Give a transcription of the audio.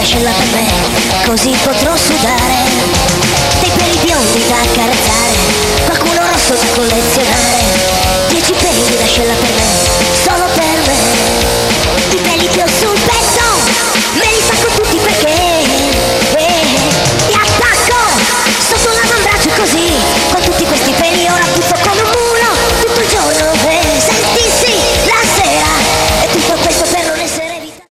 lasciala per me, così potrò sudare. Dei peli biondi da accarezzare, qualcuno rosso da collezionare. 10 peli lasciala per me, solo per me. I peli che ho sul petto, me li tacco tutti perché li attacco sotto l'avambraccio così, con tutti questi peli